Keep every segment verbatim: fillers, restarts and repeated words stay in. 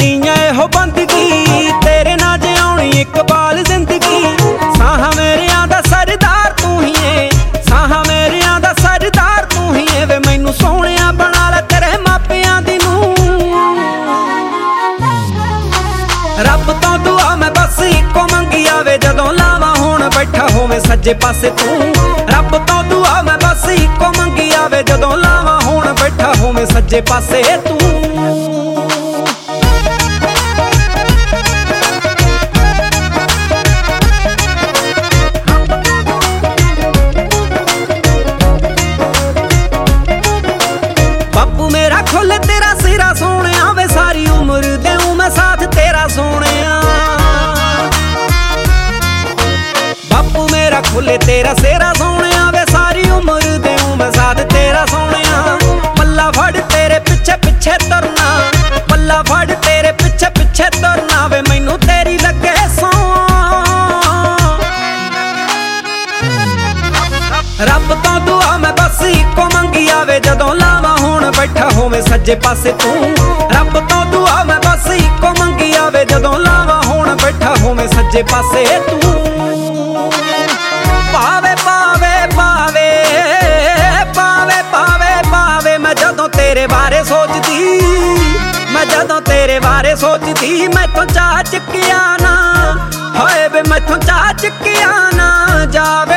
ਦੀਆਂ ਇਹੋ ਬੰਦਗੀ, ਤੇਰੇ ਨਾਲ ਜਿਉਣੀ ਇਕਬਾਲ ਜ਼ਿੰਦਗੀ। ਸਾਹਾਂ ਮੇਰਿਆਂ ਦਾ ਸਰਦਾਰ ਤੂੰ ਹੀ ਏ, ਸਾਹਾਂ ਮੇਰਿਆਂ ਦਾ ਸਰਦਾਰ ਤੂੰ ਹੀ ਏ ਵੇ। ਮੈਨੂੰ ਸੋਹਣਿਆ ਬਣਾ ਲੈ ਤੇਰੇ ਮਾਪਿਆਂ ਦੀ ਨੂੰ। ਰੱਬ ਤੋਂ ਦੁਆ ਮੈਂ ਬਸ ਇੱਕੋ ਮੰਗੀ ਆਵੇ, ਜਦੋਂ ਲਾਵਾਂ ਹੋਣ ਬੈਠਾ ਹੋਵੇ ਸੱਜੇ ਪਾਸੇ ਤੂੰ। ਰੱਬ ਤੋਂ ਦੁਆ ਮੈਂ ਬਸ ਇੱਕੋ ਮੰਗੀ ਆਵੇ, ਜਦੋਂ ਲਾਵਾਂ ਹੋਣ ਬੈਠਾ ਹੋਵੇ ਸੱਜੇ ਪਾਸੇ ਤੂੰ। ਬਾਪੂ ਮੇਰਾ ਖੁੱਲੇ ਤੇਰਾ ਸਿਰਾ ਸੋਹਣਿਆ ਵੇ, ਸਾਰੀ ਉਮਰ ਦੇਉ ਮੈਂ ਸਾਥ ਤੇਰਾ ਸੋਹਣਿਆ। ਬਾਪੂ ਮੇਰਾ ਖੁੱਲੇ ਤੇਰਾ ਸਿਰਾ ਸੋਹਣਿਆ ਵੇ, ਸਾਰੀ ਉਮਰ ਦੇਉ ਮੈਂ ਸਾਥ ਤੇਰਾ ਸੋਹਣਿਆ। ਪੱਲਾ ਫੜ ਤੇਰੇ ਪਿੱਛੇ ਪਿੱਛੇ ਤੁਰਨਾ, ਪੱਲਾ ਫੜ ਤੇਰੇ ਪਿੱਛੇ ਪਿੱਛੇ ਤੁਰਨਾ ਵੇ। ਮੈਨੂੰ ਤੇਰੀ ਲੱਗੇ ਸੌਂ। ਰੱਬ ਤੋਂ ਦੁਆ ਮੈਂ ਬਸ ਇੱਕੋ ਮੰਗੀ ਆਵੇ, ਜਦੋਂ ਲਾਵਾਂ ਹੋਣ ਬੈਠਾ ਹੋਵੇ ਸੱਜੇ ਪਾਸੇ ਤੂੰ। ਰੱਬ ਤੋਂ ਦੁਆ ਮੈਂ ਬਸ ਇੱਕੋ ਮੰਗੀ ਆਵੇ, ਜਦੋਂ ਲਾਵਾਂ ਹੋਣ ਬੈਠਾ ਹੋਵੇ ਸੱਜੇ ਪਾਸੇ ਤੂੰ। ਪਾਵੇ ਪਾਵੇ ਪਾਵੇ ਪਾਵੇ ਪਾਵੇ ਪਾਵੇ ਮੈਂ ਜਦੋਂ ਤੇਰੇ ਬਾਰੇ ਸੋਚਦੀ, ਮੈਂ ਜਦੋਂ ਤੇਰੇ ਬਾਰੇ ਸੋਚਦੀ। ਮੈਥੋਂ ਚਾਹ ਚੱਕਿਆ ਨਾ ਹੋਏ ਵੇ, ਮੈਥੋਂ ਚਾਹ ਚੱਕਿਆ ਨਾ ਜਾਵੇ।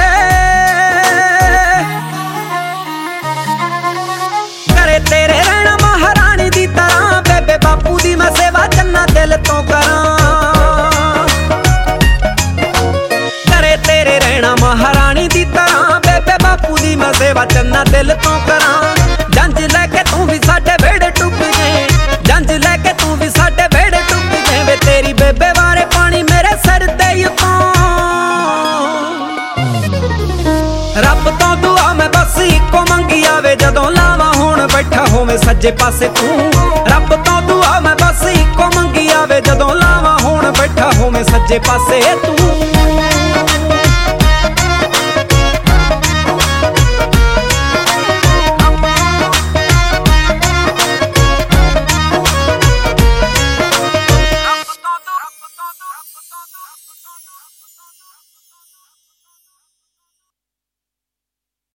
ਕਰੇ ਤੇਰੇ ਰਹਿਣਾ ਮਹਾਰਾਣੀ ਦੀ ਤਰ੍ਹਾਂ, ਬੇਬੇ ਬਾਪੂ ਦੀ ਮੈਂ ਸੇਵਾ ਚੰਨਾ ਦਿਲ ਤੋਂ ਕਰਾਂ। ਕਰੇ ਤੇਰੇ ਰਹਿਣਾ ਮਹਾਰਾਣੀ ਦੀ ਤਰ੍ਹਾਂ, ਬੇਬੇ ਬਾਪੂ ਦੀ ਮੈਂ ਸੇਵਾ ਚੰਨਾ ਦਿਲ ਤੋਂ ਕਰਾਂ। ਜੰਝ ਲੈ ਕੇ ਤੂੰ ਵੀ ਸਾਡੇ ਵਿਹੜੇ ਟੁੱਕ ਗਏ, ਜੰਝ ਲੈ ਕੇ ਤੂੰ ਵੀ ਸਾਡੇ ਵਿਹੜੇ ਟੁੱਕ ਗਏ ਵੇ। ਤੇਰੀ ਬੇਬੇ ਬਾਰੇ ਪਾਣੀ ਮੇਰੇ ਸਿਰ ਤੇ ਉੱਤੋਂ। ਰੱਬ ਤੋਂ ਦੁਆ ਮੈਂ ਬਸ ਇੱਕੋ ਮੰਗੀ ਆਵੇ, ਜਦੋਂ ਲਾਵਾਂ ਹੋਣ ਬੈਠਾ ਹੋਵੇ ਸੱਜੇ ਪਾਸੇ ਤੂੰ। ਰੱਬ ਤੋਂ ਦੁਆ ਮੈਂ ਬਸ ਇੱਕੋ ਮੰਗੀ ਆਵੇ, ਜਦੋਂ ਲਾਵਾਂ ਹੋਣ ਬੈਠਾ ਹੋਵੇ ਸੱਜੇ ਪਾਸੇ ਤੂੰ।